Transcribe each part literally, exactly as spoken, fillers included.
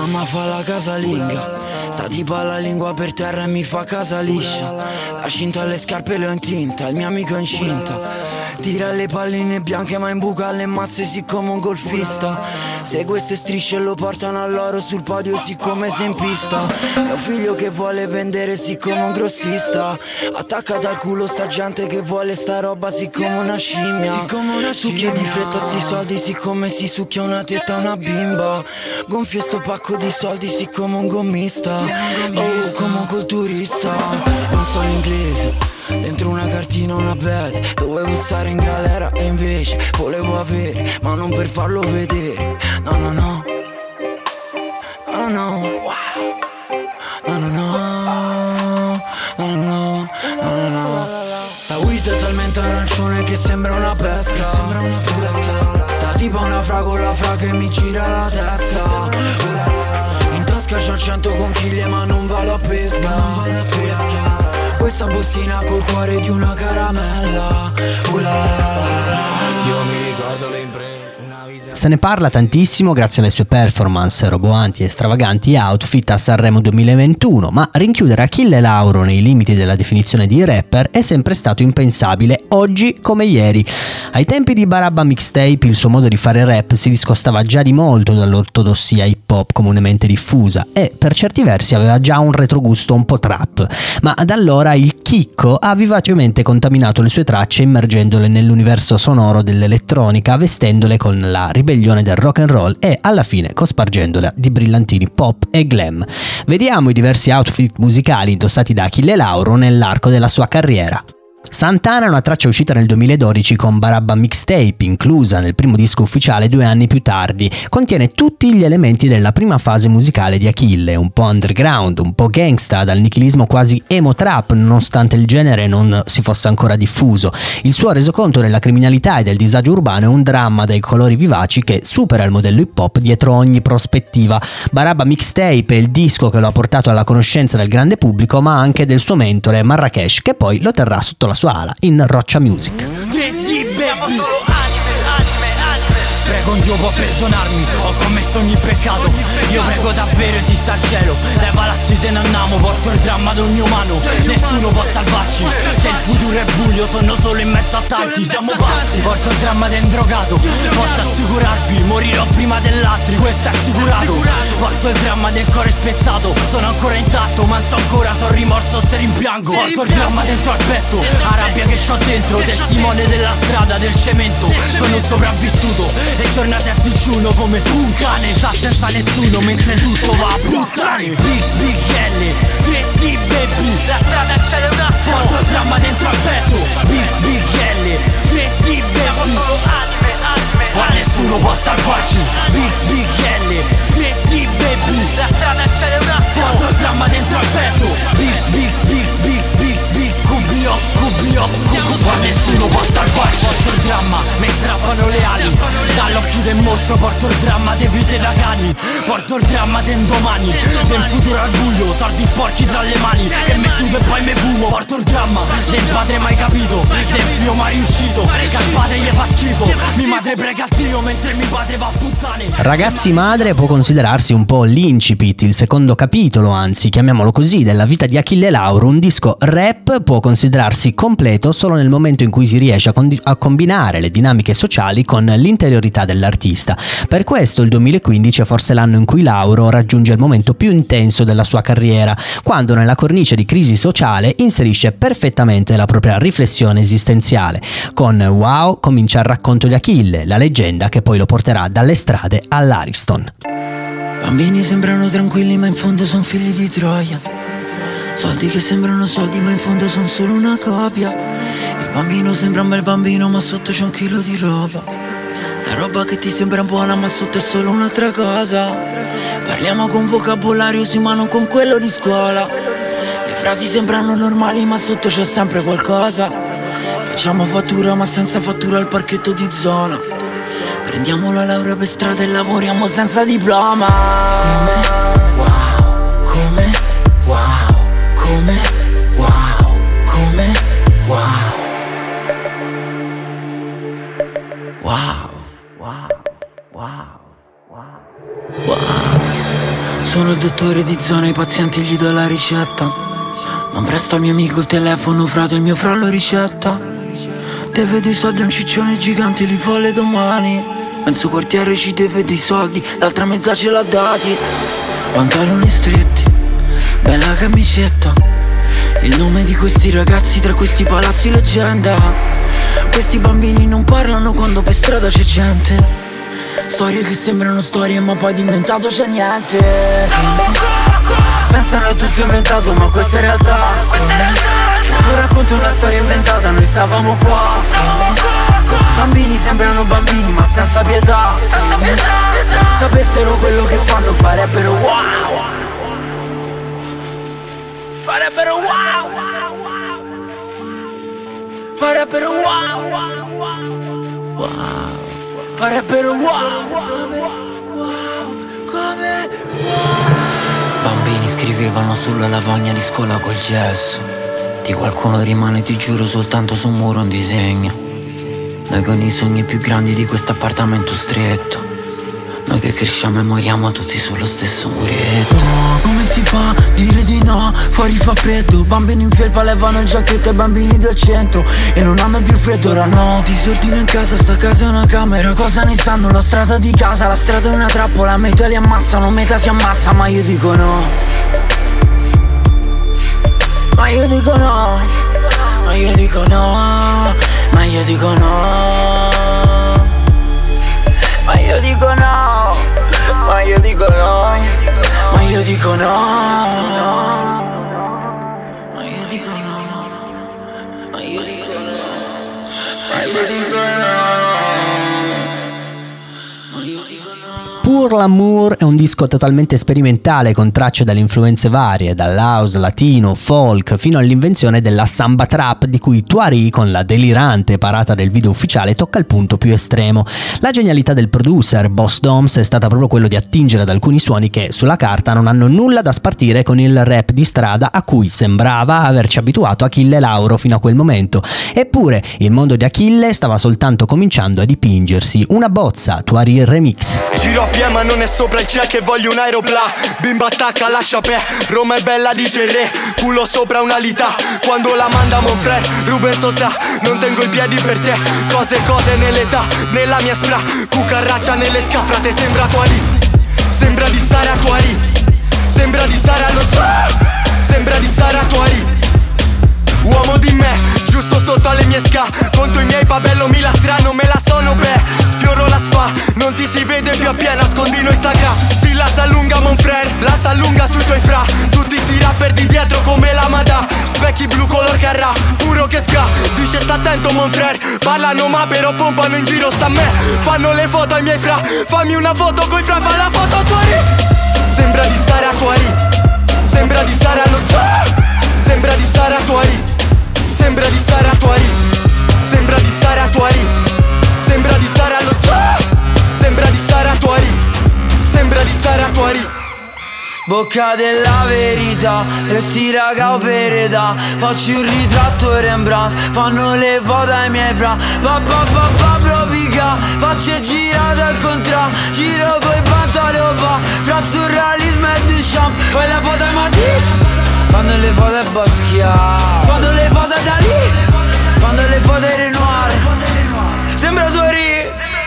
mamma fa la casalinga, sta tipa la lingua per terra e mi fa casa liscia. La cinta alle scarpe le ho in tinta, il mio amico è incinta. Tira le palline bianche ma imbuca le mazze siccome un golfista. Se queste strisce lo portano all'oro sul podio siccome sei in pista. Mio figlio che vuole vendere siccome un grossista. Attaccata al culo sta gente che vuole sta roba siccome una scimmia. Succhia di fretta sti soldi siccome si succhia una tetta una bimba. Gonfio sto pacco di soldi siccome un gommista. Oh, come un culturista. Non so l'inglese, dentro una cartina una bed. Dovevo stare in galera e invece volevo avere, ma non per farlo vedere. No no no, no no no, wow. No no no, no no no, no no no. Sta weed è talmente arancione che sembra una pesca, sembra una pesca. Sta tipo una fragola fra che mi gira la testa. In tasca c'ho cento conchiglie ma non vado a pesca, non vado a pesca. Questa bustina col cuore di una caramella. Uh la la la la. Io mi ricordo le imprese. Se ne parla tantissimo grazie alle sue performance roboanti e stravaganti outfit a Sanremo duemilaventuno, ma rinchiudere Achille Lauro nei limiti della definizione di rapper è sempre stato impensabile, oggi come ieri. Ai tempi di Barabba Mixtape il suo modo di fare rap si discostava già di molto dall'ortodossia hip hop comunemente diffusa e per certi versi aveva già un retrogusto un po' trap, ma da allora il chicco ha vivacemente contaminato le sue tracce immergendole nell'universo sonoro dell'elettronica, vestendole con la ribellione del rock and roll e alla fine cospargendola di brillantini pop e glam. Vediamo i diversi outfit musicali indossati da Achille Lauro nell'arco della sua carriera. Santana è una traccia uscita nel duemiladodici con Barabba Mixtape, inclusa nel primo disco ufficiale due anni più tardi. Contiene tutti gli elementi della prima fase musicale di Achille, un po' underground, un po' gangsta, dal nichilismo quasi emo trap, nonostante il genere non si fosse ancora diffuso. Il suo resoconto della criminalità e del disagio urbano è un dramma dai colori vivaci che supera il modello hip hop dietro ogni prospettiva. Barabba Mixtape è il disco che lo ha portato alla conoscenza del grande pubblico, ma anche del suo mentore Marrakesh, che poi lo terrà sotto la sua ala in Roccia Music. Prego Dio può perdonarmi, ho commesso ogni peccato. Io prego davvero esista il cielo, dai palazzi se ne andiamo, porto il dramma ad ogni umano. Nessuno può salvarci, se il futuro è buio sono solo in mezzo a tanti. Siamo pazzi, porto il dramma del drogato. Posso assicurarvi, morirò prima dell'altri, questo è assicurato. Porto il dramma del cuore spezzato, sono ancora intatto, ma so ancora, so rimorso se rimpiango. Porto il dramma dentro al petto, la rabbia che c'ho dentro, testimone della strada, del cemento. Sono sopravvissuto, le giornate a digiuno come un cane, sta senza nessuno mentre tutto va a puttane. Big Big L, tre D baby, la strada c'è un attimo. Porto il dramma dentro al petto. Big Big L, tre D baby, siamo solo anime, anime, ma nessuno può salvarci. Big Big L, tre D baby, la strada c'è un attimo. Porto il dramma dentro al petto. Big Big Big Big Big Big Cubio, Cubio, Cubio, ma nessuno può salvarci. Porto il dramma, mi strappano le ali, dall'occhio del mostro porto il dramma dei vite da cani. Porto il dramma del domani, del futuro al buio, soldi sporchi tra le mani che me sudo e poi me fumo. Porto il dramma del padre mai capito, del figlio mai riuscito, che al padre gli fa schifo. Mi madre prega a Dio mentre mio padre va a puttane. Ragazzi Madre può considerarsi un po' l'incipit, il secondo capitolo, anzi chiamiamolo così, della vita di Achille Lauro. Un disco rap può considerarsi completo solo nel momento in cui si riesce a, condi- a combinare le dinamiche sociali con l'interiorità dell'artista. Per questo il duemilaquindici è forse l'anno in cui Lauro raggiunge il momento più intenso della sua carriera, quando nella cornice di crisi sociale inserisce perfettamente la propria riflessione esistenziale. Con Wow comincia il racconto di Achille, la leggenda che poi lo porterà dalle strade all'Ariston. Bambini sembrano tranquilli ma in fondo sono figli di Troia. Soldi che sembrano soldi ma in fondo sono solo una copia. Il bambino sembra un bel bambino ma sotto c'è un chilo di roba. Sta roba che ti sembra buona ma sotto è solo un'altra cosa. Parliamo con vocabolario sì ma non con quello di scuola. Le frasi sembrano normali ma sotto c'è sempre qualcosa. Facciamo fattura ma senza fattura al parchetto di zona. Prendiamo la laurea per strada e lavoriamo senza diploma. Come wow, come wow, come wow, come wow. Wow, wow, wow, wow, wow. sono il dottore di zona, ai pazienti gli do la ricetta. Non presto al mio amico il telefono, frate, il mio fra lo ricetta. Deve dei soldi a un ciccione gigante, li folle domani. Mezzo quartiere ci deve dei soldi, l'altra metà ce l'ha dati. Pantaloni stretti, bella camicetta. Il nome di questi ragazzi tra questi palazzi leggenda. Questi bambini non parlano quando per strada c'è gente. Storie che sembrano storie ma poi diventato c'è niente. Pensano è tutto inventato ma questa è realtà. Non racconto una storia inventata, noi stavamo qua. Bambini sembrano bambini ma senza pietà. Sapessero quello che fanno farebbero wow. Farebbero wow. Farebbero wow. Wow. Farebbero wow. Come wow. Bambini scrivevano sulla lavagna di scuola col gesso. Di qualcuno rimane, ti giuro, soltanto su un muro un disegno. Noi con i sogni più grandi di questo appartamento stretto. Noi che cresciamo e moriamo tutti sullo stesso muretto. No, come si fa a dire di no? Fuori fa freddo, bambini in felpa levano il giacchetto ai bambini del centro. E non hanno più freddo, ora no, disordine in casa, sta casa è una camera. Cosa ne sanno? La strada di casa, la strada è una trappola. Metà li ammazzano, metà si ammazza, ma io dico no. Ma io dico no. Ma io dico no. Ma io dico no. Ma io dico no, ma io dico no, ma io dico no, ma io dico no, ma io dico no, ma io dico no, ma io dico no. Pour l'amour è un disco totalmente sperimentale con tracce dalle influenze varie, dall'house, latino, folk, fino all'invenzione della samba trap di cui Thoiry, con la delirante parata del video ufficiale, tocca il punto più estremo. La genialità del producer Boss Doms è stata proprio quello di attingere ad alcuni suoni che sulla carta non hanno nulla da spartire con il rap di strada a cui sembrava averci abituato Achille Lauro fino a quel momento. Eppure il mondo di Achille stava soltanto cominciando a dipingersi. Una bozza, Thoiry Remix. Giro a pie ma non è sopra il cielo che voglio un aeropla. Bimba attacca, lascia pe. Roma è bella dice il re. Culo sopra una lita. Quando la manda mon frère Ruben Sosa. Non tengo i piedi per te. Cose cose nell'età. Nella mia spra. Cucaraccia nelle scafrate. Sembra Thoiry. Sembra di stare a Thoiry. Sembra di stare allo zoo. Sembra di stare a Thoiry. Uomo di me, giusto sotto alle mie sca. Conto i miei pabello, mi la strano, me la sono beh. Sfioro la sfa, non ti si vede più appieno, nascondino Instagram. Si la s'allunga mon frère, la s'allunga sui tuoi fra. Tutti sti rapper di dietro come la Mada. Specchi blu color carra, puro che sca. Dice sta attento mon frère, parlano ma però pompano in giro sta a me. Fanno le foto ai miei fra, fammi una foto coi fra, fa la foto a Thoiry. Sembra di stare a Thoiry. Sembra di stare allo zoo. Sembra di stare a Thoiry. Sembra di stare a Thoiry. Sembra di stare a Thoiry. Sembra di stare allo zoo. Sembra di stare a Thoiry. Sembra di stare a Thoiry. Bocca della verità, e sti raga opereta. Faccio un ritratto Rembrandt, fanno le foto ai miei fra. Pa pa pa Pablo Pica, faccio girate al contrario. Giro coi pantaloni fa, fra surrealismo e Duchamp. Poi la foto ai Matisse, fanno le foto ai Basquiat. Fanno le foto ai Dalì, fanno le foto ai Renoir. Sembra Thoiry.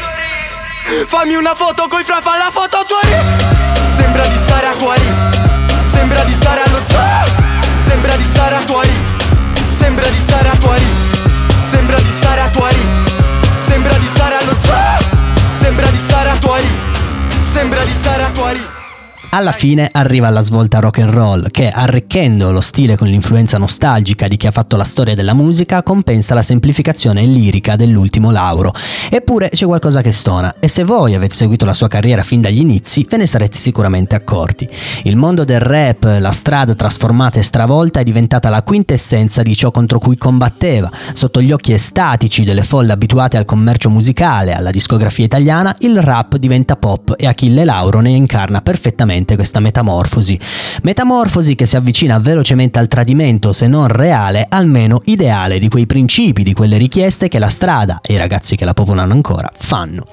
Fammi una foto coi fra, fa la foto a Thoiry. Sembra di stare a Thoiry. Sembra di stare allo zoo. Sembra di stare a Thoiry. Sembra di stare a Thoiry. Sembra di stare a Thoiry. Sembra di stare allo zoo. Sembra di stare a Thoiry. Sembra di stare a Thoiry. Alla fine arriva la svolta rock and roll che, arricchendo lo stile con l'influenza nostalgica di chi ha fatto la storia della musica, compensa la semplificazione lirica dell'ultimo Lauro. Eppure c'è qualcosa che stona, e se voi avete seguito la sua carriera fin dagli inizi ve ne sarete sicuramente accorti. Il mondo del rap, la strada trasformata e stravolta, è diventata la quintessenza di ciò contro cui combatteva. Sotto gli occhi estatici delle folle abituate al commercio musicale, alla discografia italiana, il rap diventa pop e Achille Lauro ne incarna perfettamente questa metamorfosi. Metamorfosi che si avvicina velocemente al tradimento, se non reale, almeno ideale, di quei principi, di quelle richieste che la strada e i ragazzi che la popolano ancora fanno.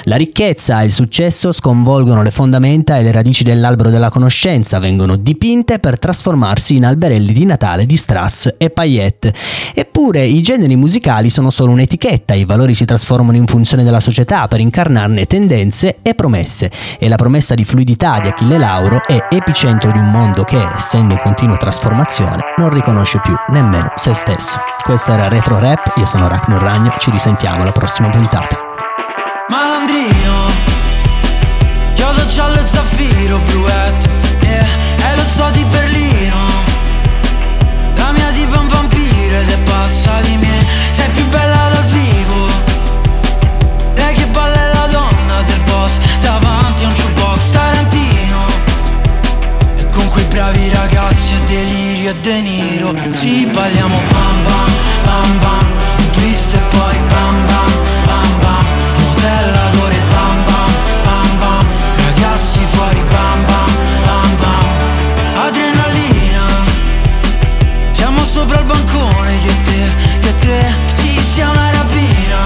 La ricchezza e il successo sconvolgono le fondamenta e le radici dell'albero della conoscenza, vengono dipinte per trasformarsi in alberelli di Natale di strass e paillette. Eppure i generi musicali sono solo un'etichetta, i valori si trasformano in funzione della società per incarnarne tendenze e promesse, e la promessa di fluidità di Achille Lauro è epicentro di un mondo che, essendo in continua trasformazione, non riconosce più nemmeno se stesso. Questo era Retro Rap, io sono Racno Ragno, ci risentiamo alla prossima puntata. Malandrino, chiodo giallo e zaffiro bluette, yeah, è lo zoo di Berlino. La mia tipa è un vampiro ed è pazza di me. Sei più bella dal vivo. Lei che balla è la donna del boss, davanti a un jukebox Tarantino. E con quei bravi ragazzi è delirio e De Niro. Ci balliamo bam bam, bam bam, un twist e poi bam bam, bam bam. Modellatore bam bam, bam bam, ragazzi fuori bam bam, bam bam. Adrenalina, siamo sopra il bancone io e te, io e te, sì sia una rapina.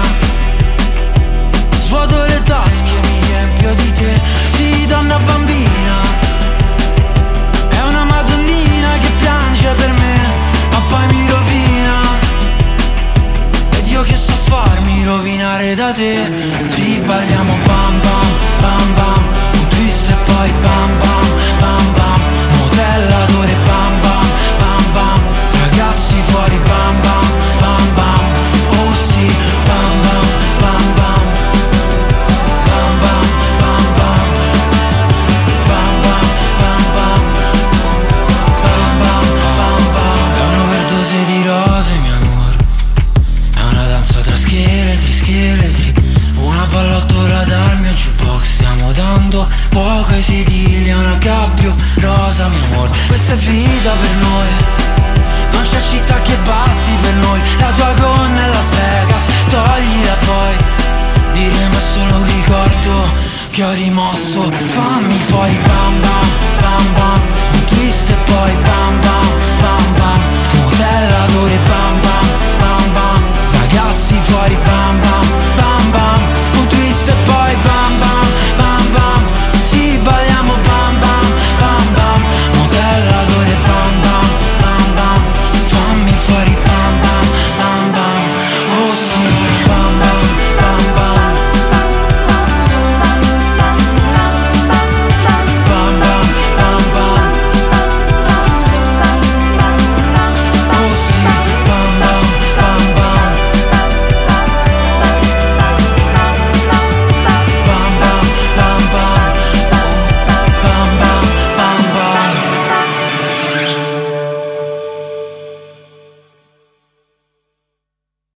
Svuoto le tasche, mi riempio di te, sì donna bambina. È una madonnina che piange per me, ma poi mi rovina. Ed io che so farmi rovinare da te. Ci balliamo bam bam, bam bam, un twist e poi bam bam, bam bam. Modellatore bam bam, bam bam, ragazzi fuori bam bam, bam bam. Oh sì, bam bam, bam bam, bam bam, bam bam, bam bam, bam bam, bam bam, bam bam. È un'overdose di rose mio amore, è una danza tra scheletri, scheletri. Una pallottola dal mio jukebox, stiamo dando fuoco ai sedili, è una gabbio rosa mio amore. Questa è vita per noi, non c'è città che basti per noi. La tua gonna è Las Vegas, toglila poi, diremo è solo un ricordo che ho rimosso. Fammi fuori bam bam, bam bam, un twist e poi bam